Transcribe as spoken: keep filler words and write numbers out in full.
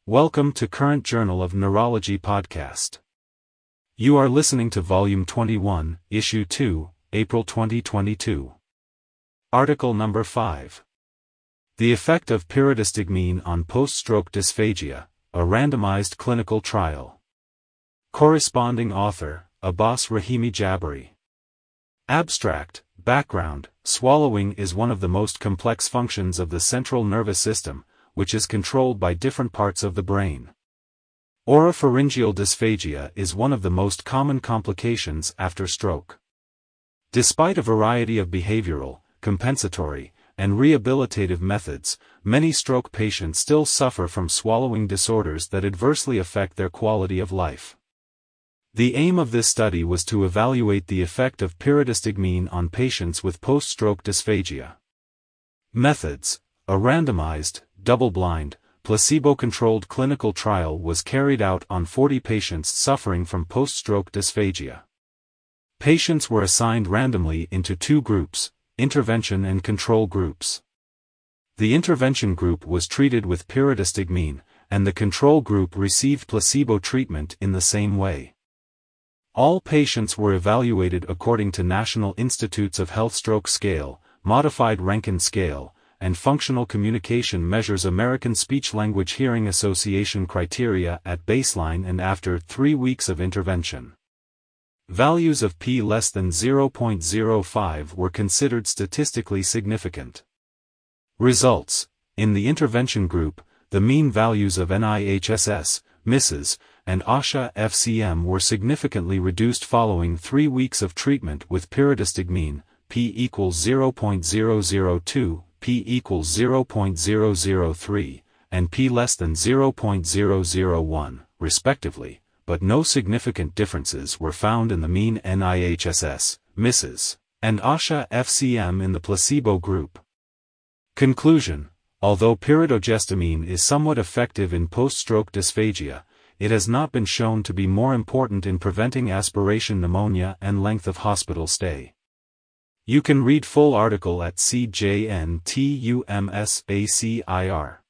Welcome to Current Journal of Neurology podcast. You are listening to Volume twenty-one, Issue two, April twenty twenty-two. Article Number five. The Effect of Pyridostigmine on Post-Stroke Dysphagia, a Randomized Clinical Trial. Corresponding author, Abbas Rahimi Jabari. Abstract, background, swallowing is one of the most complex functions of the central nervous system, which is controlled by different parts of the brain. Oropharyngeal dysphagia is one of the most common complications after stroke. Despite a variety of behavioral, compensatory, and rehabilitative methods, many stroke patients still suffer from swallowing disorders that adversely affect their quality of life. The aim of this study was to evaluate the effect of pyridostigmine on patients with post-stroke dysphagia. Methods: a randomized, double-blind, placebo-controlled clinical trial was carried out on forty patients suffering from post-stroke dysphagia. Patients were assigned randomly into two groups, intervention and control groups. The intervention group was treated with pyridostigmine, and the control group received placebo treatment in the same way. All patients were evaluated according to National Institutes of Health Stroke Scale, Modified Rankin Scale, and Functional Communication Measures American Speech-Language Hearing Association criteria at baseline and after three weeks of intervention. Values of p less than zero point zero five were considered statistically significant. Results: in the intervention group, the mean values of N I H S S, M I S S, and ASHA F C M were significantly reduced following three weeks of treatment with pyridostigmine, p equals zero point zero zero two, p equals zero point zero zero three, and p less than zero point zero zero one, respectively, but no significant differences were found in the mean N I H S S, M I S S, and ASHA F C M in the placebo group. Conclusion: although pyridogestamine is somewhat effective in post-stroke dysphagia, it has not been shown to be more important in preventing aspiration pneumonia and length of hospital stay. You can read full article at C J N T U M S A C I R.